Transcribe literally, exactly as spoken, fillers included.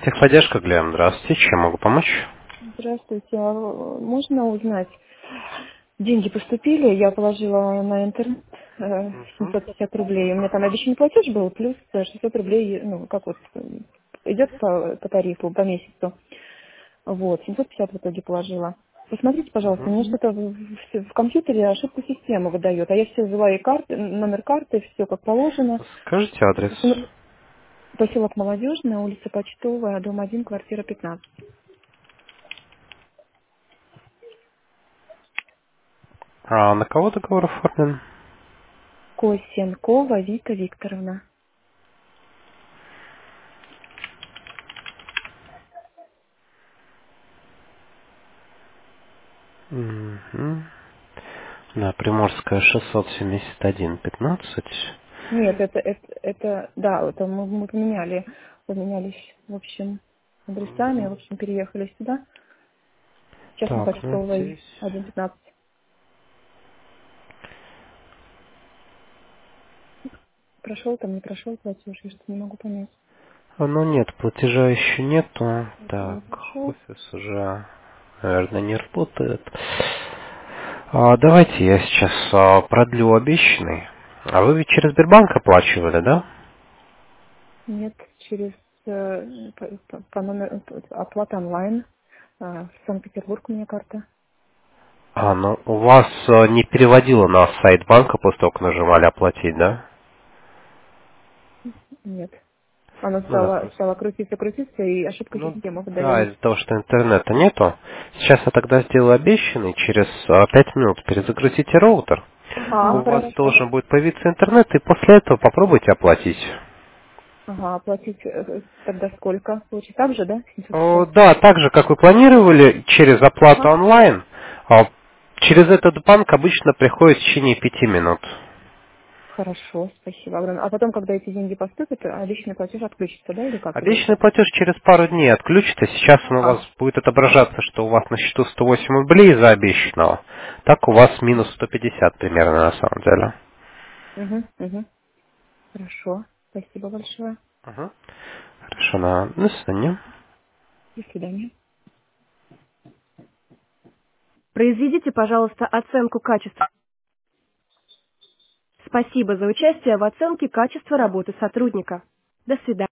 Техподдержка, Глеб, здравствуйте, чем могу помочь? Здравствуйте. А можно узнать? Деньги поступили, я положила на интернет э, Мгм. семьсот пятьдесят рублей. У меня там обещанный платеж был, плюс э, шестьсот рублей, ну, как вот, э, идет по, по тарифу, по месяцу. Вот, семьсот пятьдесят в итоге положила. Посмотрите, пожалуйста, Мгм. мне что-то в, в- в компьютере ошибку системы выдает, а я все взяла и карты, номер карты, все как положено. Скажите адрес. Ну, поселок Молодежная, улица Почтовая, дом один, квартира пятнадцать. А на кого договор оформлен? Косенкова Вита Викторовна. Мгм. На Приморская шестьсот семьдесят один пятнадцать. Нет, это, это, это да, это мы, мы поменяли, поменялись, в общем, адресами, в общем, переехали сюда. Сейчас на Так, ну Почтовой здесь... один пятнадцать. Прошел там, не прошел платеж, я что-то не могу понять. А, ну нет, платежа еще нету. Не Так, прошел. офис уже, наверное, не работает. А, давайте я сейчас а, продлю обещанный. А вы ведь через Сбербанк оплачивали, да? Нет, через э, по, по- по номеру оплата онлайн. э, в Санкт-Петербург у меня карта. А, ну у вас а, не переводило на сайт банка после того, как нажимали оплатить, да? Нет. Она Ну да, стала, просто. стала крутиться, крутиться, и ошибка Ну системы да, выдает. из-за того, что интернета нету. Сейчас я тогда сделаю обещанный, через а, пять минут перезагрузите роутер. Ага, У вас хорошо. должен будет появиться интернет, и после этого попробуйте оплатить. Ага, оплатить э, тогда сколько? Получится так же, да? семьсот О, пятьдесят? да, так же, как вы планировали, через оплату Ага. онлайн, а, через этот банк обычно приходит в течение пяти минут. Хорошо, спасибо огромное. А потом, когда эти деньги поступят, а личный платеж отключится, да, или как? Или... Обещанный платеж через пару дней отключится. Сейчас он у вас Ага. будет отображаться, что у вас на счету сто восемь рублей из-за обещанного. Так у вас минус сто пятьдесят примерно на самом деле. Угу, угу. Хорошо, спасибо большое. Мгм. Хорошо, на, на свидание. До свидания. Произведите, пожалуйста, оценку качества. Спасибо за участие в оценке качества работы сотрудника. До свидания.